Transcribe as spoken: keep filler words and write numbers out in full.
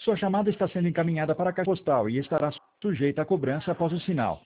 Sua chamada está sendo encaminhada para a caixa postal e estará sujeita a cobrança após o sinal.